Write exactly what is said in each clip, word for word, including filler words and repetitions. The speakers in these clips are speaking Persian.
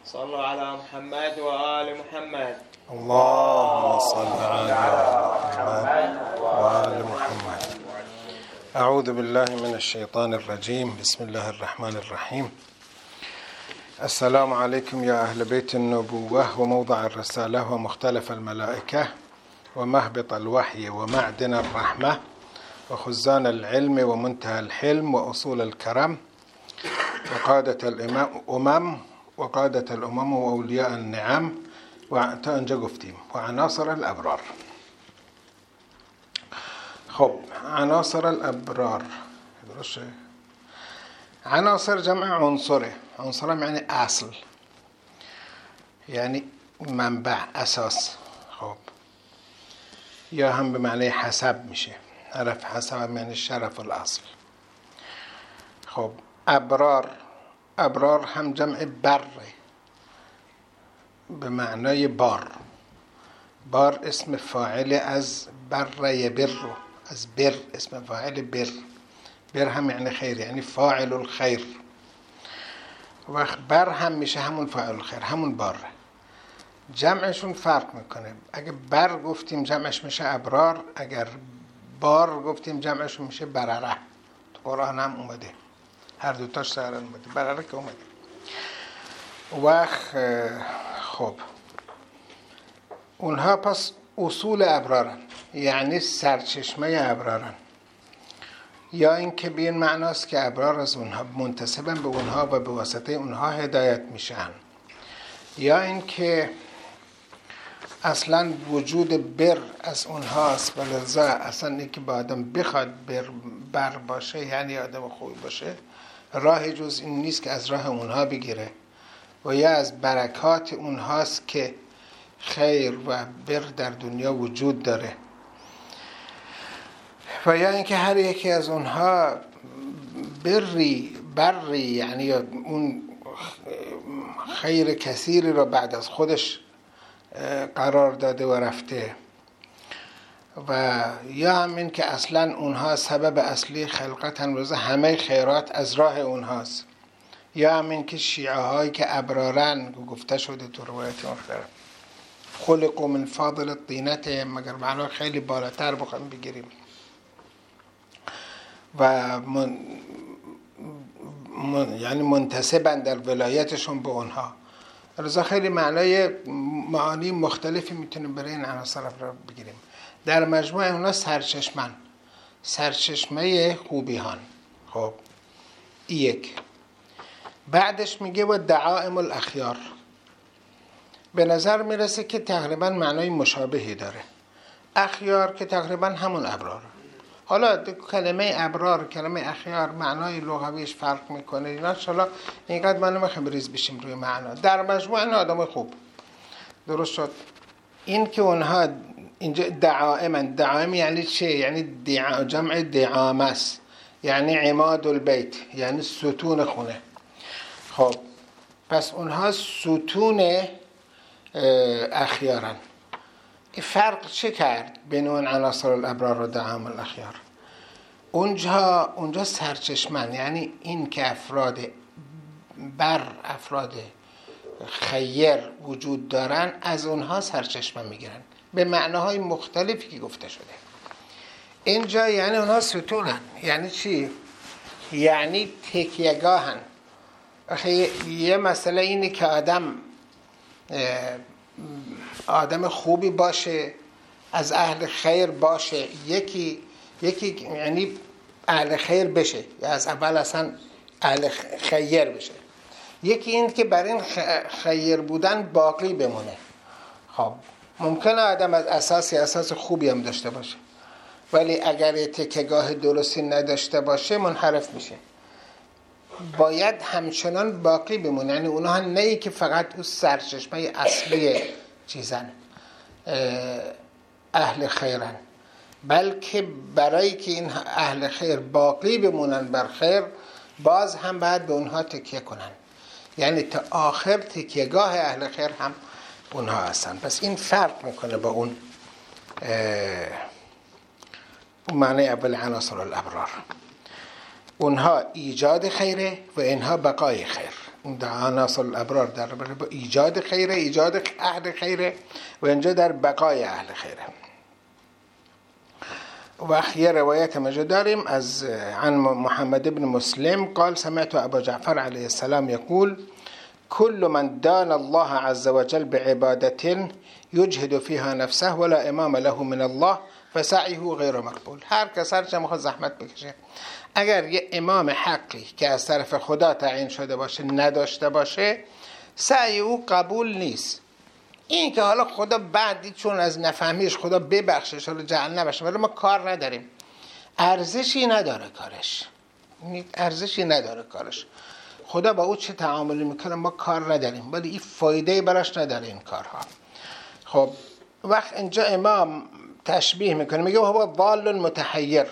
صلوا على محمد وآل محمد. اللهم صل على محمد وآل محمد. أعوذ بالله من الشيطان الرجيم. بسم الله الرحمن الرحيم. السلام عليكم يا أهل بيت النبوة وموضع الرسالة ومختلف الملائكة ومهبط الوحي ومعدن الرحمة وخزان العلم ومنتهى الحلم وأصول الكرم وقادة الأمم وقادة الأمم وأولياء النعم تا اینجا گفتیم و عناصر الابرار. خب عناصر الابرار درسته؟ عناصر جمع عنصره. عنصر یعنی اصل، یعنی منبع، اساس. خب یا هم به معنی حسب میشه. حرف حسب یعنی شرف الاصل. خب ابرار، ابرار هم جمع بره به معنای بار. بار اسم فاعل از بر یبر، از بر اسم فاعل بر. بر هم یعنی خیر، یعنی فاعل الخیر. وقت بر هم میشه همون فاعل الخیر، همون باره. جمعشون فرق میکنه. اگه بر گفتیم جمعش میشه ابرار، اگر بار گفتیم جمعش میشه برره. تو قرآن هم اومده، هر دوتاش سهرن اومده، برره که اومده. وقت خب اونها پس اصول ابرارن، یعنی سرچشمه ابرارن. یا این که به این معناست که ابرار از اونها منتسبن به اونها و به واسطه اونها هدایت میشن. یا این که اصلا وجود بر از اونهاست و لذا اصلا این که با آدم بخواد بر, بر باشه یعنی آدم خوبی باشه، راه جز این نیست که از راه اونها بگیره و یا از برکات اونهاست که خیر و بر در دنیا وجود داره. و یا اینکه هر یکی از اونها بری بری یعنی اون خیر کثیری را بعد از خودش قرار داده و رفته. و یا هم این که اصلا اونها سبب اصلی خلقتن و همه خیرات از راه اونهاست. یا هم این که شیعه هایی که ابرارن گفته شده تو روایت مختلف خلقوا من فاضل الطینته، مگر معنا خیلی بالاتر بخوایم بگیریم و من من یعنی منتسبن در ولایتشون به اونها. رضا خیلی معنای معانی مختلفی میتونیم برای این عناصر را بگیریم. در مجموع اونها سرچشمن، سرچشمه خوبیان. خب یک. بعدش میگه و دعائم الاخیار. به نظر میرسه که تقریبا معنای مشابهی داره. اخیار که تقریبا همون ابرار. حالا کلمه ابرار کلمه اخیار معنای لغویش فرق میکنه. اینا انشالله اینقدر ما نمیخوایم ریز بشیم روی معنا. در مجموع این آدم خوب. درست شد. این که اونها اینجا دعائمن، دعائم یعنی چه؟ یعنی دعا جمع دعامه است، یعنی عماد البیت، یعنی ستون خونه. خب پس اونها ستون اخیارن. این فرق چه کرد بین اون عناصر الابرار و دعائم الاخیار؟ اونجا اونجا سرچشمن، یعنی این که افراد بر افراد خیر وجود دارن از اونها سرچشمه میگیرن به معناهای مختلفی که گفته شده. اینجا یعنی اونها ستونن. یعنی چی؟ یعنی تکیهگاهن. یه مسئله اینه که آدم آدم خوبی باشه، از اهل خیر باشه، یکی یکی یعنی اهل خیر بشه یا از اول اصلا اهل خیر بشه. یکی این که بر این خیر بودن باقی بمونه. خب ممکنه آدم از اساسی اساس خوبی هم داشته باشه ولی اگر تکیهگاه درستی نداشته باشه منحرف میشه. باید همچنان باقی بمونه. یعنی اونها نه که فقط اون سرچشمه اصلی چیزن اهل خیرن، بلکه برای که این اهل خیر باقی بمونن بر خیر باز هم باید به اونها تکیه کنن. یعنی تا آخر تکیهگاه اهل خیر هم اونها هستن. پس این فرق میکنه با اون معنی اول عناصر الابرار. اونها ایجاد خیره و اینها بقای خیر. در عناصر الابرار در با ایجاد خیره، ایجاد اهل خیره، و اینجا در بقای اهل خیره. و یه روایت مجد داریم از عن محمد بن مسلم قال سمعت ابا جعفر علیه السلام يقول كل من دان الله عز وجل بعبادة يجهد فيها نفسه ولا امام له من الله فسعيه غیر مقبول. هر کس هر چه میخواد زحمت بکشه، اگر یه امام حقی که از طرف خدا تعیین شده باشه نداشته باشه، سعی او قبول نیست. این که حالا خدا بعدی چون از نفهمیش خدا ببخشش حالا جهل نباشه، ولی ما کار نداریم، ارزشی نداره کارش، ارزشی نداره کارش. خدا با او چه تعاملی میکنه ما کار نداریم، ولی این فایده براش نداره این کارها. خب وقت اینجا امام تشبیه میکنه، میگه هو ضال متحیر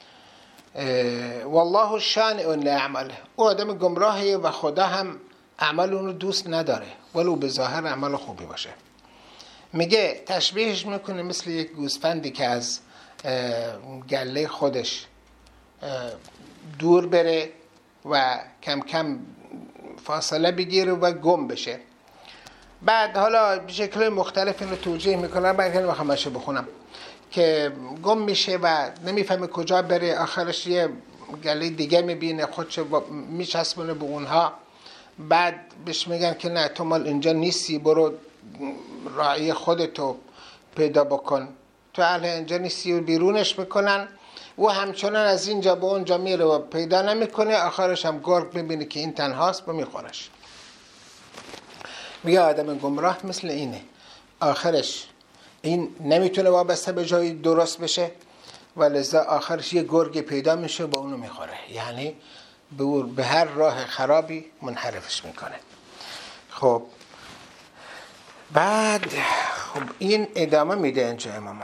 والله شانع لاعماله. او آدم گمراهی و خدا هم عمل اونو دوست نداره ولو به ظاهر عمل خوبی باشه. میگه تشبیهش میکنه مثل یک گوسفندی که از گله خودش دور بره و کم کم فاصله بگیره و گم بشه. بعد حالا به شکل مختلف اینو توجیه میکنم، بعد اینو همشه بخونم که گم میشه و نمیفهمه کجا بره، آخرش یه گله دیگه میبینه خودش میچسبونه به اونها. بعد بهش میگن که نه تو مال اینجا نیستی، برو راعی خودتو پیدا بکن، تو اهل اینجا نیستی، و بیرونش میکنن. و همچنان از اینجا به اونجا میره و پیدا نمیکنه، آخرش هم گرگ میبینه که این تنهاست و میخورش. میگه آدم گمراه مثل اینه، آخرش این نمیتونه وابسته به جایی درست بشه و لذا آخرش یه گرگ پیدا میشه با اونو میخوره، یعنی به هر راه خرابی منحرفش میکنه. خب بعد خب این ادامه میده اینجا امام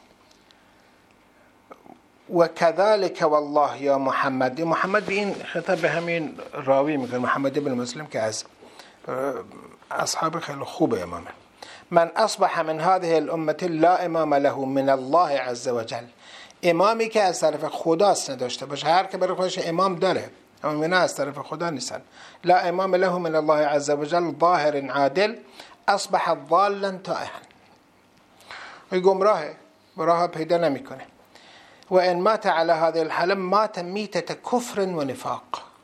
و كذلك والله یا محمد. محمد به این خطاب به همین راوی میکنه، محمد بن مسلم که از اصحاب خیلی خوب امامه. من اصبح من هذه الامه لا امام له من الله عز وجل. امامی که از طرف خداست نداشته باشه، هر که برای خودش امام داره اما اینا از طرف خدا نیستن. لا امام له من الله عز وجل ظاهر عادل اصبح ضالا تائها. و گمراهه، راه پیدا نمیکنه. و ان مات على هذه الحاله مات میتة کفر و نفاق.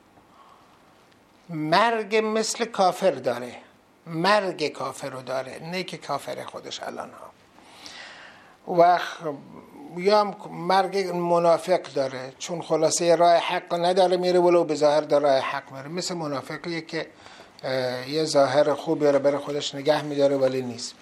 مرگ مثل کافر داره، مرگ کافر رو داره، نه که کافر خودش الان ها. و یا مرگ منافق داره، چون خلاصه راه حق نداره میره ولو به ظاهر در راه حق میره، مثل منافقیه که یه ظاهر خوبی رو برای خودش نگه میداره ولی نیست.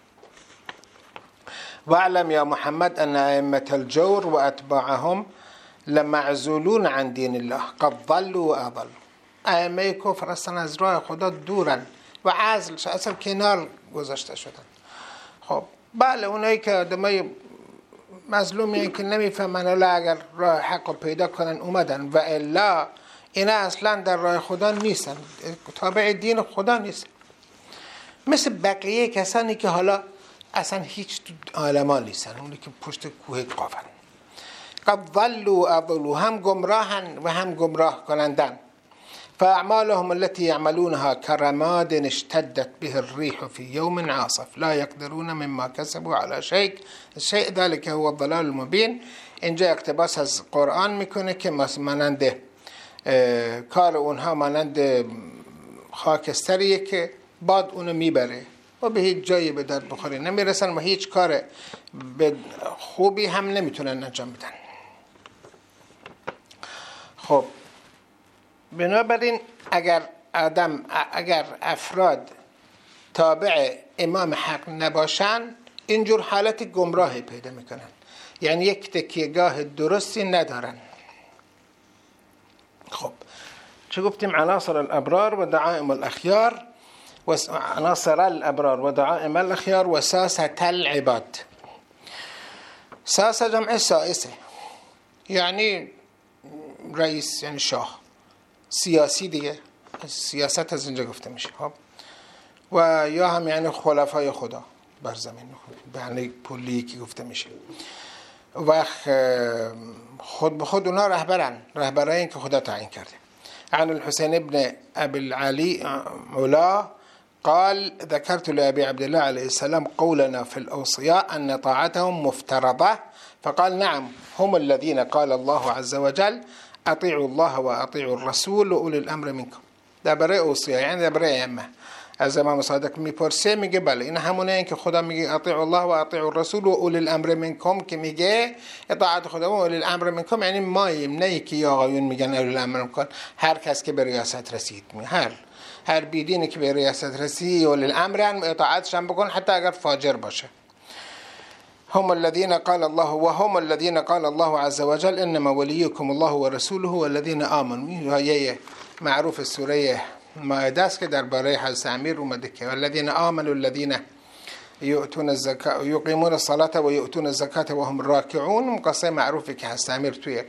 واعلم یا محمد ان ائمه الجور و اتباعهم لمعزولون عن دین الله قد ضلوا و اضلوا. ائمه کفر اصلا از راه خدا دورن و عزل اصلا کنار گذاشته شدن. خب بله اونایی که آدمای مظلومی که نمیفهمن، الا اگر راه حق پیدا کنن اومدن و الا اینا اصلا در راه خدا نیستن، تابع دین خدا نیستن، مثل بقیه کسانی که حالا اصلا هیچ عالمان نیستن، اونی که پشت کوه قافن. قد ضلوا و اضلوا، هم گمراهن و هم گمراه کنندن. فاعمالهم التي يعملونها كرماد اشتدت به الريح في يوم عاصف لا يقدرون مما كسبوا على شيء شيء ذلك هو الضلال المبين. اینجا اقتباس از قرآن میکنه که مانند کار اونها مانند خاکستریه که باد اونو میبره و به هیچ جایی به درد بخوری نمیرسن و هیچ کار خوبی هم نمیتونن انجام بدن. خب بنابراین اگر آدم اگر افراد تابع امام حق نباشن اینجور حالت گمراهی پیدا میکنن، یعنی یک تکیهگاه درستی ندارن. خب چه گفتیم؟ عناصر الابرار و دعائم الاخیار و عناصر الابرار و دعائم الاخیار و ساسة العباد. ساسه جمع سائسه، یعنی رئیس، یعنی شاه، سیاسی دیگه، سیاست از اینجا گفته میشه. خب و یا هم یعنی خلفای خدا بر زمین، به معنی پولی که گفته میشه. و خود به خود اونا رهبرن، رهبرایی که خدا تعیین کرده. عن الحسين بن أبي العلي علا قال ذكرت لأبي عبد الله عليه السلام قولنا في الأوصياء أن طاعتهم مفترضة فقال نعم هم الذين قال الله عز وجل اطیعوا الله و اطیعوا الرسول و اولی الامر منکم. در برای اوصیا، یعنی در برای ائمه. از امام صادق میپرسه میگه بله این همونه این که خدا میگه اطیعوا الله و اطیعوا الرسول و اولی الامر منکم، که میگه اطاعت خدا و اولی الامر منکم یعنی ماییم، نه که آقایون میگن اولی الامر منکم. هر کس که به ریاست رسید، هر هر بیدینی که به ریاست رسید اولی الامر اطاعتش هم بکن، حتی اگر فاجر باشه. هم الذين قال الله وهم الذين قال الله عز وجل انما وليكم الله ورسوله والذين آمنوا. آیه معروف سوره مائده است که درباره حضرت امیر اومده که والذین آمنوا الذين یؤتون الزکات یقیمون الصلاة و یؤتون الزکات و هم راکعون. قصه معروفی که حضرت امیر توی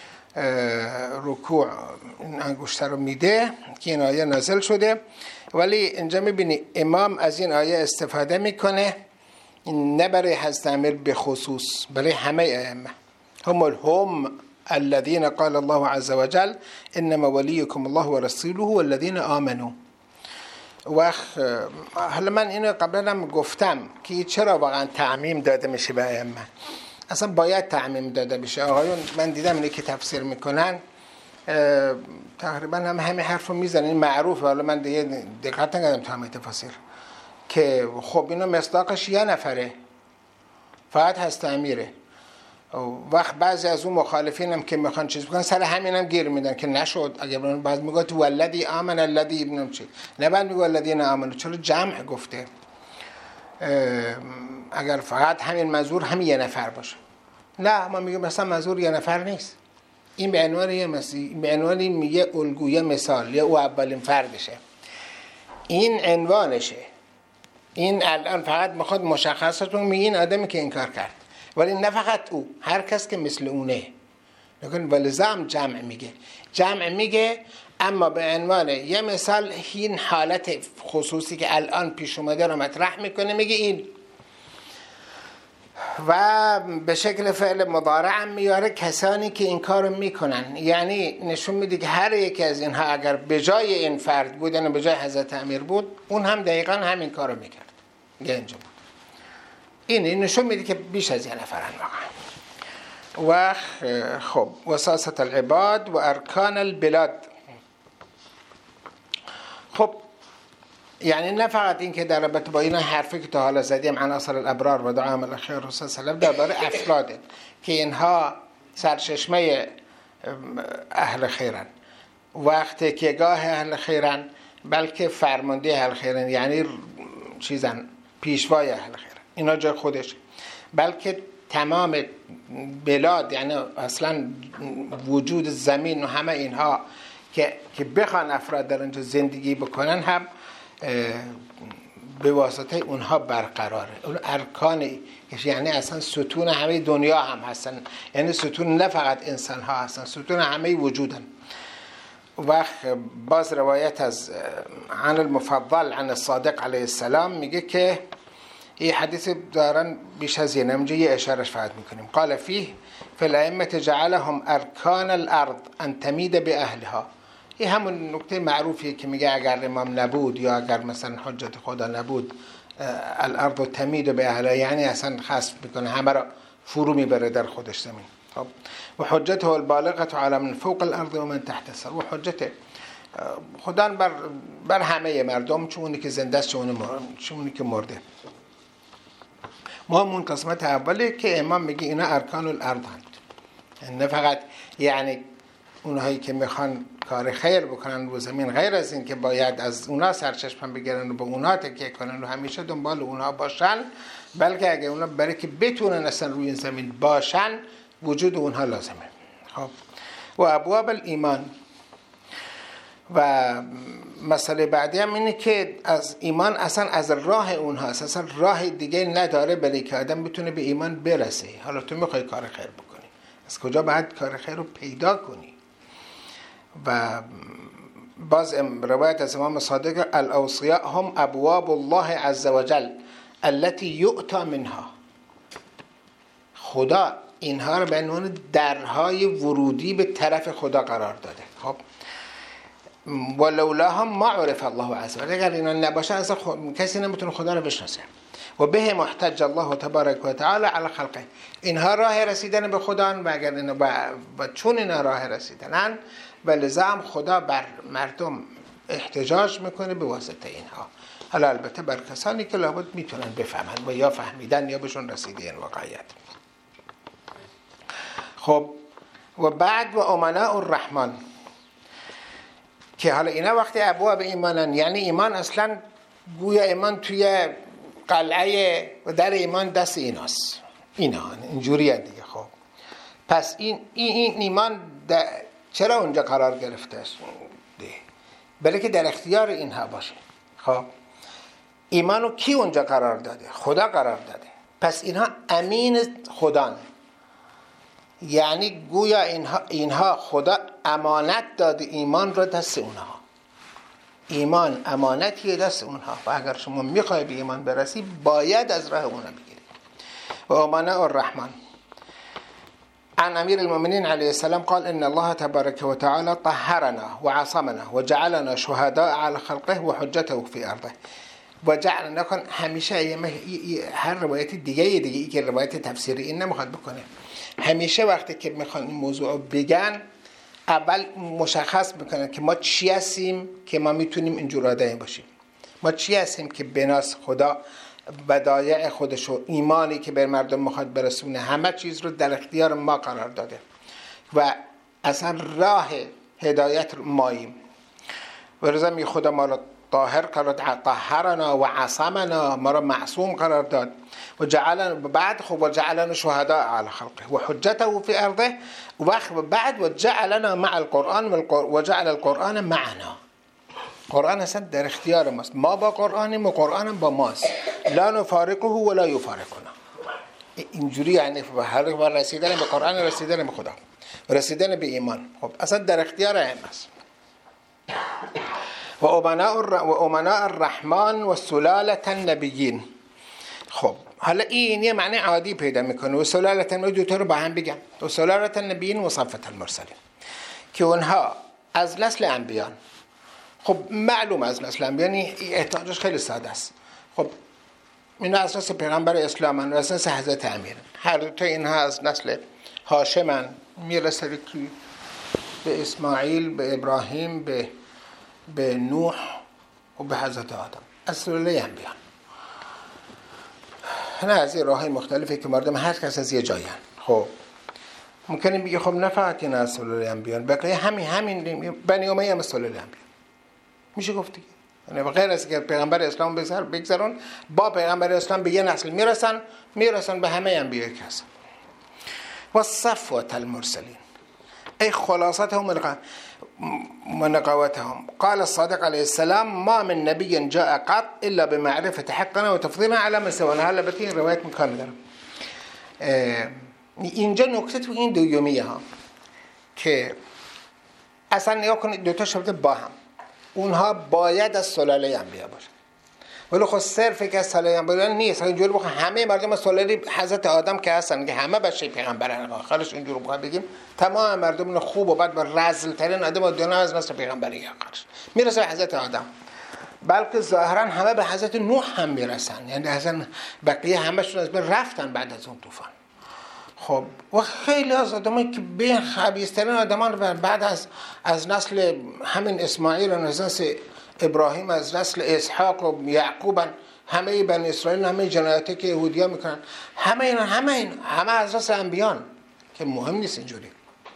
رکوع این انگشتر رو میده که این آیه نازل شده. ولی اینجا میبینی امام از این آیه استفاده میکنه، نه برای حضرت امیر به خصوص، برای همه ائمه. هم الهم الذين قال الله عز وجل انما وليكم الله ورسوله والذين آمنوا. و حالا من اینو قبلا هم گفتم که چرا واقعا تعمیم داده میشه به ائمه. اصلا باید تعمیم داده بشه. آقایون من دیدم اینه که تفسیر میکنن تقریبا هم همه حرف رو میزنن، این معروفه. حالا من دیگه دقت نکردم تو همه تفاسیر که خب اینو مصداقش یه نفره، فقط هست امیره. وقت بعضی از اون مخالفین هم که میخوان چیز بکنن سر همین هم گیر میدن که نشد. اگر بعض میگه تو ولدی آمن الذی ابنم چی، نه بعد میگه الذین آمنو، چرا جمع گفته؟ اگر فقط همین منظور همین یه نفر باشه، نه ما میگیم مثلا منظور یه نفر نیست، این به عنوان یه مسیح، به عنوان یه الگوی مثال، یا او اولین فردشه، این عنوانشه. این الان فقط میخواد مشخصات رو میگه این آدمی که این کار کرد، ولی نه فقط او، هر کس که مثل اونه. نکن ولی زم جمع میگه، جمع میگه اما به عنوان یه مثال این حالت خصوصی که الان پیش اومده رو مطرح میکنه، میگه این. و به شکل فعل مضارع هم میاره کسانی که این کارو میکنن، یعنی نشون میده که هر یکی از اینها اگر به جای این فرد بود، یعنی به جای حضرت امیر بود، اون هم دقیقا همین کارو میکرد. اینجا بود. این نشون میده که بیش از یه نفرن واقعا. و خب وساست العباد و ارکان البلاد. خب یعنی نه فقط این که در رابطه با این حرفی که تا حالا زدیم عناصر الابرار و دعام الاخیار رسول صلی الله علیه و آله درباره افراده که اینها سرچشمه اهل خیرن، وقتی که گاه اهل خیرن، بلکه فرمانده اهل خیرن، یعنی چیزن پیشوای اهل خیرن، اینا جای خودش، بلکه تمام بلاد، یعنی اصلا وجود زمین و همه اینها که که بخوان افراد در اینجا زندگی بکنن هم به واسطه اونها برقراره. اون ارکانی یعنی اصلا ستون همه دنیا هم هستن، یعنی ستون نه فقط انسان ها هستن، ستون همه وجودن. و باز روایت از عن المفضل عن الصادق علیه السلام میگه که این حدیث دارن بیش از اینه، اینجا یه اشارش فقط میکنیم. قال فیه فالائمه جعلهم ارکان الارض ان تمید به اهلها. این همون نکته معروفیه که میگه اگر امام نبود یا اگر مثلا حجت خدا نبود، الارض تمید به اهلها، یعنی اصلا خسف میکنه، همه را فرو میبره در خودش زمین. خب و حجته البالغه علی من فوق الارض و من تحت السر. و حجت خدا بر بر همه مردم، چونی که زنده است چونی که مرده. ما اون قسمت اولی که امام میگه اینا ارکان الارض هست، نه فقط یعنی اونهایی که میخوان کار خیر بکنن رو زمین، غیر از این که باید از اونا سرچشمه بگیرن و به اونا تکیه کنن و همیشه دنبال اونا باشن، بلکه اگه اونا برای که بتونن اصلا روی این زمین باشن، وجود اونها لازمه. خب و ابواب الایمان. و مسئله بعدی هم اینه که از ایمان اصلا از راه اونها اصلا راه دیگه نداره برای که آدم بتونه به ایمان برسه. حالا تو میخوای کار خیر بکنی، از کجا باید کار خیر رو پیدا کنی؟ و باز روایت از امام صادق الاوصیاء هم ابواب الله عز وجل التي یؤتی منها. خدا اینها رو به عنوان درهای ورودی به طرف خدا قرار داده. خب ولولاهم ما عرف الله عز وجل، اگر اینا نباشه اصلا خود... کسی نمیتونه خدا رو بشناسه. و به محتج الله تبارک و تعالی علی خلقه، اینها راه رسیدن به خدا و اگر اینا با... با چون اینا راه رسیدنن ولذا هم خدا بر مردم احتجاج میکنه به واسطه اینها. حالا البته بر کسانی که لابد میتونن بفهمن و یا فهمیدن یا بهشون رسیده این واقعیت. خب و بعد و امناء الرحمن، که حالا اینا وقتی ابواب ایمانن، یعنی ایمان اصلا گویا ایمان توی قلعه و در ایمان دست ایناست، اینا اینجوریه دیگه. خب پس این این ایمان چرا اونجا قرار گرفته است؟ بلکه در اختیار اینها باشه. خب ایمانو کی اونجا قرار داده؟ خدا قرار داده. پس اینها امین خدان، یعنی گویا اینها اینها خدا امانت داده ایمان رو دست اونها. ایمان امانتیه دست اونها و اگر شما میخوای به ایمان برسی باید از راه اونها بگیری. و امناء الرحمن عن امیر المؤمنین علیه السلام قال ان الله تبارک و تعالی طهرنا و عصمنا و جعلنا شهداء على خلقه و حجته فی ارضه. و جعلنا کن همیشه هر روایت دیگه دیگه ای که روایت تفسیری این نمیخواد بکنه، همیشه وقتی که میخوان این موضوع بگن اول مشخص میکنن که ما چی هستیم که ما میتونیم اینجور آدمی باشیم، ما چی هستیم که بناس خدا بدایع خودشو ایمانی که به مردم میخواد برسونه همه چیز رو در اختیار ما قرار داده و اصلا راه هدایت ماییم. و رضا می خدا ما رو طاهر قرار داد، طهرنا و عصمنا، ما رو معصوم قرار داد و جعلنا بعد خب و جعلنا شهداء على خلقه و حجته فی ارضه و بعد و جعلنا مع القرآن و جعل القرآن معنا. قرآن اصلا در اختیار ماست، ما با قرآنیم و قرآن با ماست، لا نفارقه ولا یفارقنا. اینجوری یعنی هر رسیدن به قرآن رسیدن به خدا رسیدن به ایمان. خب اصلا در اختیار هم است. و امناء الرحمن و سلالة النبیین. خب حالا این یه معنی عادی پیدا میکنه و سلالة النبیین دو تا رو با هم بگم، و سلالة النبیین و صفة المرسلین، که اونها از نسل انبیان. خب معلوم از نسل انبیان، احتیاجش خیلی ساده است. خب اینا از نسل پیغمبر اسلامن و از نسل حضرت امیر، هر دو تا اینها از نسل هاشمن، میرسه کی به اسماعیل، به ابراهیم، به به نوح و به حضرت آدم، از سلاله انبیان. نه از این راه‌های مختلفی که مردم هر کس از یه جایی هن. خب ممکنه بگه خب نه فقط این از سلاله انبیان، بقیه همین همین بنی امیه هم سلاله انبیان میشه گفت دیگه. یعنی غیر از که پیغمبر اسلام بگذار بگذارن با پیغمبر اسلام به یه نسل میرسن میرسن به همه انبیاء که هستن. و صفوة المرسلین ای خلاصتهم ونقاوتهم. قال الصادق علیه السلام ما من نبی جاء قط الا بمعرفة حقنا و تفضیلنا على من سوانا. حالا به این روایت میکنه دارم. اینجا نکته تو این دویمیه ها که اصلا نگاه کنید دوتا شبه با هم، اونها باید از سلاله انبیا باشن، ولی خب صرف که از سلاله انبیا نیست. اینجوری بخوام همه مردم از سلاله حضرت آدم که هستن که همه بچه پیغمبرن، آخرش اینجوری بخوام بگیم تمام مردم خوب و بد و رذل ترین آدم دنیا از نسل پیغمبری آخرش میرسه به حضرت آدم، بلکه ظاهرا همه به حضرت نوح هم میرسن، یعنی اصلا بقیه همشون از بین رفتن بعد از اون طوفان. خب و خیلی از آدمایی که به خبیث‌ترین آدمان بعد از از نسل همین اسماعیل و از نسل ابراهیم، از نسل اسحاق و یعقوب، همه بنی اسرائیل، همه جنایاتی که یهودی‌ها میکنن، همه اینا همه این همه از نسل انبیان که مهم نیست اینجوری.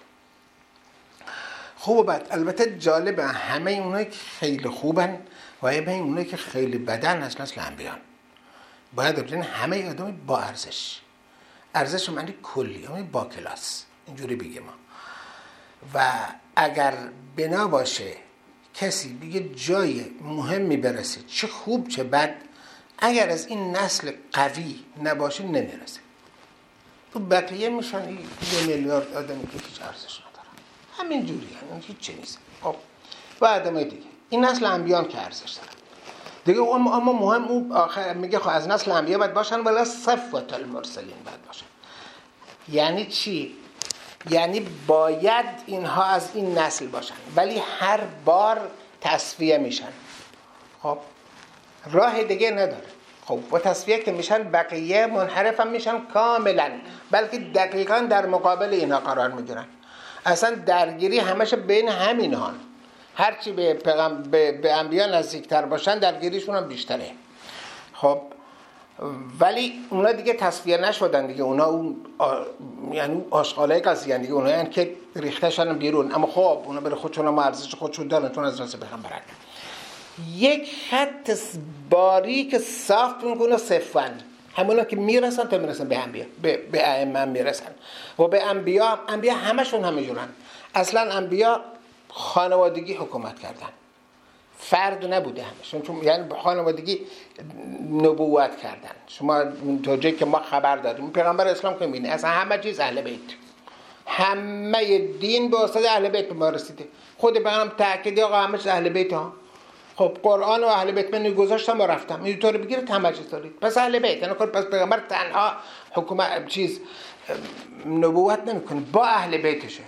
خوب بعد البته جالبه همه اونایی که خیلی خوبن و همه اونایی که خیلی بدن از نسل انبیان. باید ببینید همه آدم با ارزش، ارزش معنی کلی، یعنی با کلاس، اینجوری بگیم ما. و اگر بنا باشه کسی بگه جای مهمی برسه، چه خوب چه بد، اگر از این نسل قوی نباشه نمیرسه. تو بقیه میشن یه میلیارد آدمی که هیچ ارزش ندارن، همین جوری هم هیچ چی نیست. خب و آدمای دیگه این نسل انبیان که ارزش دارن دیگه. اما مهم اون آخر میگه خب از نسل انبیا باید باشن ولی صفوة المرسلین باید باشن. یعنی چی؟ یعنی باید اینها از این نسل باشن، ولی هر بار تصفیه میشن. خب راه دیگه نداره. خب با تصفیه که میشن بقیه منحرف هم میشن کاملا، بلکه دقیقا در مقابل اینها قرار میگیرن. اصلا درگیری همش بین همین ها، هرچی به پیغم به, به انبیا نزدیکتر باشن درگیریشون هم بیشتره. خب ولی اونا دیگه تصفیه نشدن دیگه، اونا اون آ... یعنی آشغالای قضیه دیگه، اونا یعنی که ریخته شدن بیرون. اما خب اونا برای خودشون هم ارزش خودشون دارن، چون از راست پیغمبرن. یک خط باریک صاف میکنه صفن، همونا که میرسن تا میرسن به انبیا، به به ائمه میرسن و به انبیا. انبیا همشون همینجورن. اصلا انبیا خانوادگی حکومت کردن، فرد نبوده همشون، چون یعنی خانوادگی نبوت کردن. شما تو جایی که ما خبر داریم پیغمبر اسلام که میبینه اصلا همه چیز اهل بیت، همه دین به واسطه اهل بیت به ما رسیده. خود پیغمبر تاکید آقا همه چیز اهل بیت ها. خب قرآن و اهل بیت من گذاشتم و رفتم، اینطوری بگیرید همه چیز دارید، پس اهل بیت. یعنی پس پیغمبر تنها حکومت چیز نبوت نمیکنه، با اهل بیتشه،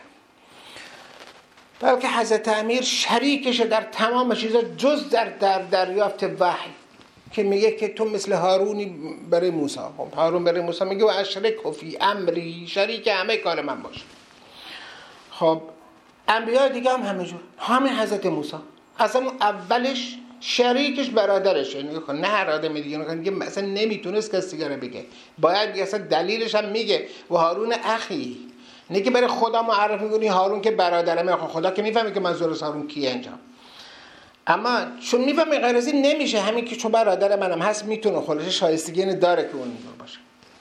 بلکه حضرت امیر شریکشه در تمام چیزا جز در در دریافت وحی، که میگه که تو مثل هارونی برای موسی. خب هارون برای موسی میگه و اشرک فی امری، شریک همه کار من باشه. خب انبیاء دیگه هم همینجور، همین حضرت موسی اصلا اولش شریکش برادرشه، یعنی نه هر آدم دیگه میگه مثلا نمیتونست کسی دیگه بگه، باید میگه اصلا دلیلش هم میگه و هارون اخی، نه که برای خدا معرفی می‌کنی هارون که برادرمه. خدا که میفهمه که منظور از هارون کیه اینجا، اما چون میفهمه غیر از این نمیشه، همین که چون برادر منم هست میتونه خودش شایستگی داره که اون اینجور باشه.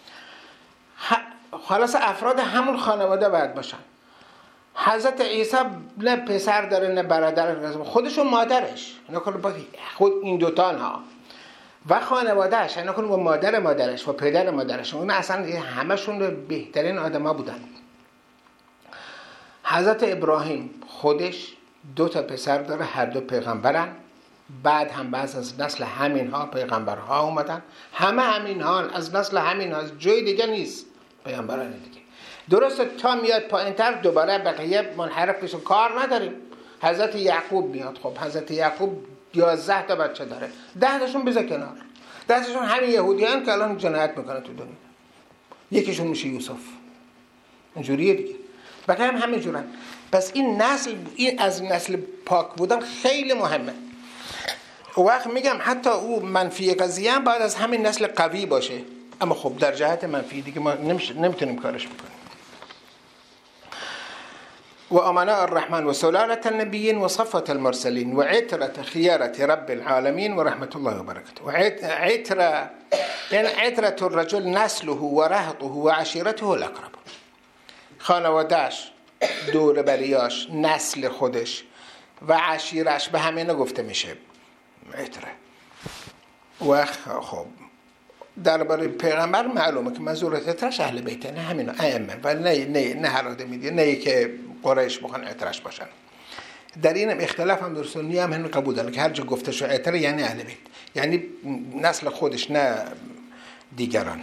خلاص افراد همون خانواده باید باشن. حضرت عیسی نه پسر داره نه برادر، خودشون مادرش، نکنه با خود این دوتان ها و خانوادهش، نکنه با مادر مادرش و پدر مادرش، اون اصلا همشون بهترین آدما بودن. حضرت ابراهیم خودش دو تا پسر داره، هر دو پیغمبرن، بعد هم بعض از نسل همین ها پیغمبرها اومدن، همه همین ها از نسل همین ها، جای دیگه نیست پیغمبران دیگه. درسته تا میاد پایین‌تر دوباره بقیه منحرف بشه، کار نداریم. حضرت یعقوب میاد، خب حضرت یعقوب یازده تا بچه داره، ده تاشون بذار کنار، ده تاشون همین یهودیان که الان جنایت میکنن تو دنیا، یکیشون میشه یوسف. اینجوریه دیگه، بقیه هم همین جورن. پس این نسل، این از نسل پاک بودن خیلی مهمه. و وقت میگم حتی او منفی قضیه هم باید از همین نسل قوی باشه، اما خب در جهت منفی دیگه ما نمیتونیم کارش بکنیم. و امناء الرحمن و سلالة النبیین و صفوة المرسلین و عترة خیارة رب العالمین و رحمت الله و برکته. و عترة یعنی عترة الرجل نسله و رهطه و عشیرته الاقرب، خانوادهش، دور بریاش، نسل خودش و عشیرش، به همینه گفته میشه عتره. و خب درباره پیغمبر معلومه که منظور عترش اهل بیته، نه همینو ائمه، و نه نه نه هر آدمی دیگه، نه که قریش بخوان عترش باشن. در این اختلاف هم در سنی هم همین قبول دارن که هر جا گفته شو عتره یعنی اهل بیت، یعنی نسل خودش نه دیگران.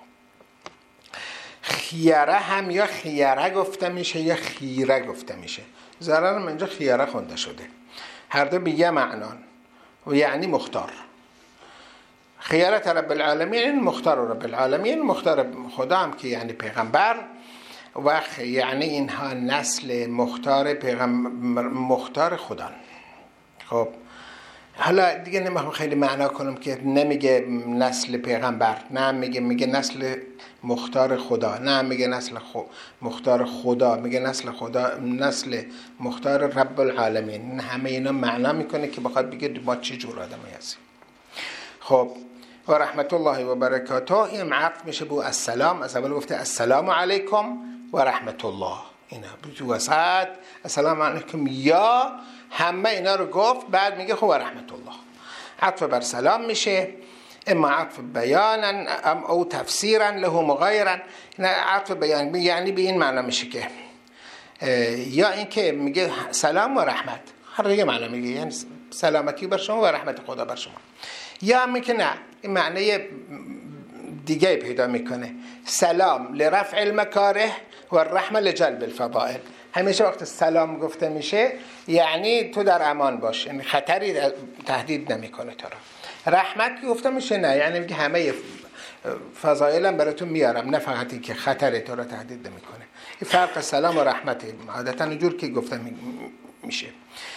خیاره هم یا خیاره گفته میشه یا خیره گفته میشه، ظاهرا اینجا خیاره خونده شده، هر دو به یه معنان و یعنی مختار. خیارت رب العالمین مختار رب العالمین، مختار خدا هم که یعنی پیغمبر، و یعنی اینها نسل مختار پیغمبر، مختار خدا. خب حالا دیگه نمیخوام خیلی معنا کنم که نمیگه نسل پیغمبر، نه میگه میگه نسل مختار خدا، نه میگه نسل خو مختار خدا، میگه نسل خدا، نسل مختار رب العالمین. همه اینا معنا میکنه که بخواد بگه ما چه جور آدمی هستیم. خب و رحمت الله و برکاته این عطف میشه بو السلام. از اول گفته السلام علیکم و رحمت الله، اینا بجو وسط السلام علیکم یا همه اینا رو گفت، بعد میگه خب رحمت الله. عطف بر سلام میشه، اما عطف بیانا ام او تفسیرا له مغایرا. نه عطف بیان یعنی به این معنی میشه که یا اینکه میگه سلام و رحمت، هر یه معنی میگه، یعنی سلامتی بر شما و رحمت خدا بر شما. یا میگه نه این معنی دیگه پیدا میکنه، سلام لرفع المکاره و الرحمه لجلب الفضائل. همیشه وقت سلام گفته میشه یعنی تو در امان باش، یعنی خطری تهدید نمیکنه تو را. رحمت که گفته میشه نه، یعنی میگه همه فضایلم براتون میارم، نه فقط این که خطر تو را تهدید نمیکنه. این فرق سلام و رحمت عادتا اونجور که گفته میشه.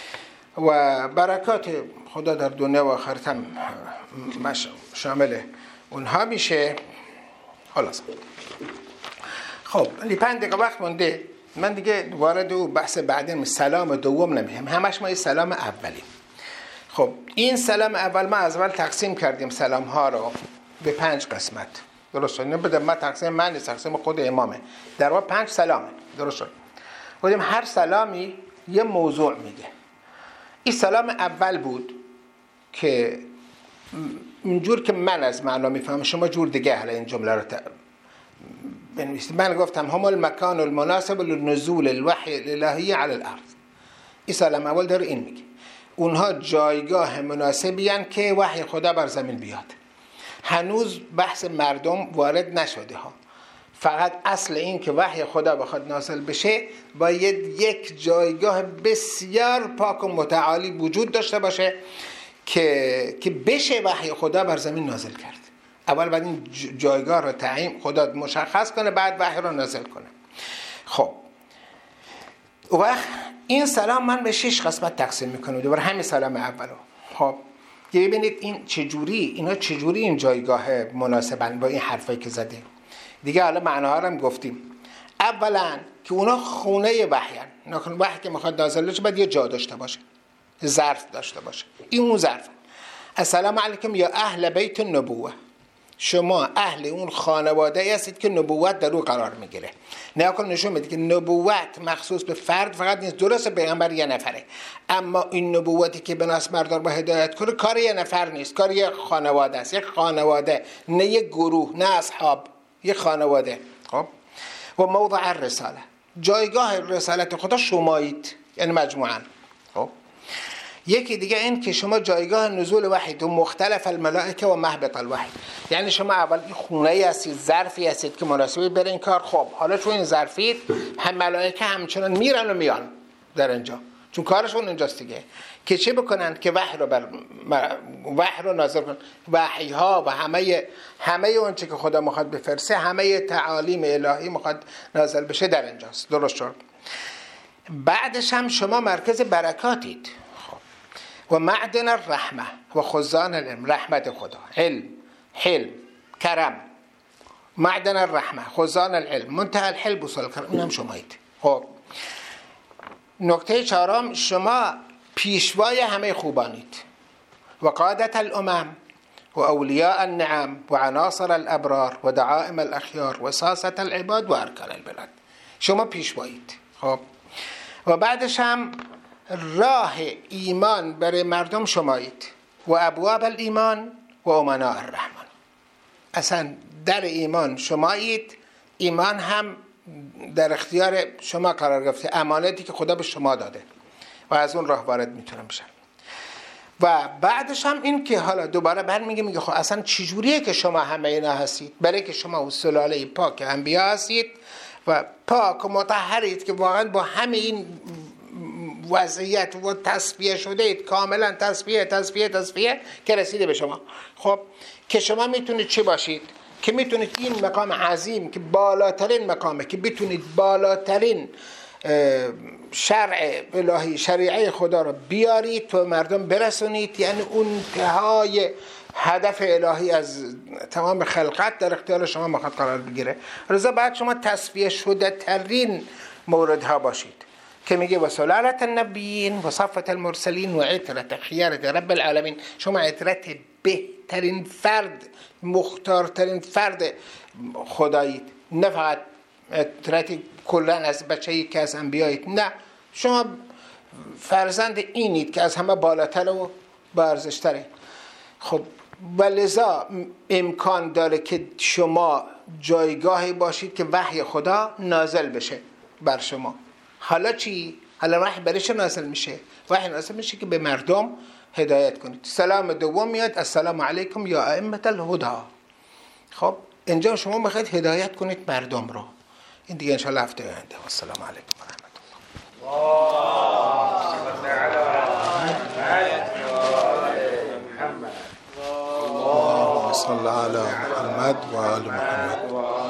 و برکات خدا در دنیا و آخرت هم شامل اونها میشه. خلاص خب لی پنج دقیقه وقت مونده، من دیگه وارد و بحث بعدین سلام دوم نمیهم، همش ما این سلام اولیم. خب این سلام اول ما از اول تقسیم کردیم سلام ها رو به پنج قسمت، درست شد؟ نبوده ما تقسیم من نیست، تقسیم خود امامه. در واقع پنج سلامه، درست شد؟ بودیم هر سلامی یه موضوع میگه. این سلام اول بود که اینجور که من از معنا میفهمم، شما جور دیگه حالا این جمله رو بنویسید. من گفتم هم المکان المناسب لنزول الوحی الالهی علی الارض. این سلام اول داره این میگه اونها جایگاه مناسبی هستند که وحی خدا بر زمین بیاد. هنوز بحث مردم وارد نشده ها، فقط اصل این که وحی خدا بخواد نازل بشه باید یک جایگاه بسیار پاک و متعالی وجود داشته باشه که که بشه وحی خدا بر زمین نازل کرد. اول بعد این جایگاه رو تعیین خدا مشخص کنه، بعد وحی رو نازل کنه. خب وقت این سلام من به شش قسمت تقسیم میکنم دوباره همین سلام اولو. خب ببینید این چجوری اینا چجوری این جایگاه مناسبن با این حرفایی که زدیم. دیگه حالا معناها رو هم گفتیم. اولا که اونا خونه وحیان، نکن وحی که میخواد نازل بشه باید یه جا داشته باشه، ظرف داشته باشه. این اون ظرف. السلام علیکم یا اهل بیت النبوه، شما اهل اون خانواده هستید که نبوت در او قرار میگیره. نه کن نشون میده که نبوت مخصوص به فرد فقط نیست، درست پیغمبر یه نفره، اما این نبوتی که به ناس مردار با هدایت کنه کار یه نفر نیست، کار یه خانواده است. یک خانواده، نه یک گروه، نه اصحاب، یک خانواده. خب و موضع الرساله، جایگاه رسالت خدا شمایید، یعنی مجموعاً. خب یکی دیگه این که شما جایگاه نزول وحی تو مختلف الملائکه و محبط الوحی، یعنی شما اول این خونه هستید، ظرفی هستید که مناسبه برای این کار. خب حالا چون این ظرفید هم ملائکه همچنان میرن و میان در اینجا، چون کارشون اینجاست دیگه که چه بکنن که وحی رو بر وحی رو نازل کنن. وحی ها و همه همه اون چه که خدا میخواد بفرسته، همه تعالیم الهی میخواد نازل بشه در اینجاست، درست شد؟ بعدش هم شما مرکز برکاتید و معدن الرحمه و خزان العلم، رحمت خدا، علم، حلم، کرم. معدن الرحمه، خزان العلم، منتهى الحلم و صل کرم، اونم شمایید. خب نکته چهارم، شما پیشوای همه خوبانید و قادت الامم و اولیاء النعم و عناصر الابرار و دعائم الاخیار و ساسة العباد و ارکان البلاد. شما پیشوایید. خب و بعدش هم راه ایمان برای مردم شمایید و ابواب الایمان و امناء الرحمن. اصلا در ایمان شمایید، ایمان هم در اختیار شما قرار گرفته، امانتی که خدا به شما داده و از اون راه وارد میتونم بشن. و بعدش هم این که حالا دوباره برمیگه میگه خب اصلا چجوریه که شما همه اینا هستید؟ برای که شما سلاله پاک انبیا هستید و پاک و مطهرید که واقعا با همه این وضعیت و تصفیه شده اید، کاملا تصفیه تصفیه تصفیه که رسیده به شما. خب که شما میتونید چی باشید؟ که میتونید این مقام عظیم که بالاترین مقامه، که بتونید بالاترین شرع الهی، شریعه خدا رو بیارید تو مردم برسونید، یعنی اون انتهای هدف الهی از تمام خلقت در اختیار شما میخواد قرار بگیره. رضا بعد شما تصفیه شده ترین موردها باشید که میگه و سلالت النبیین و صفت المرسلین و عطرت خیارت رب العالمین. شما عطرت بهترین فرد، مختارترین فرد خدایید، نه فقط عطرت کلن از بچه‌ای که از انبیایید، نه، شما فرزند اینید که از همه بالاتر و بارزشتره. خب ولذا امکان داره که شما جایگاهی باشید که وحی خدا نازل بشه بر شما. حالا چی؟ حالا وحی برای چه نازل میشه؟ وحی نازل میشه که به مردم هدایت کنید. سلام دوم میاد، السلام علیکم یا ائمة الهدی. خب اینجا شما میخواید هدایت کنید مردم رو، این دیگه انشاءالله هفته آینده. و السلام علیکم و رحمت الله. اللهم صل علی محمد و آل محمد.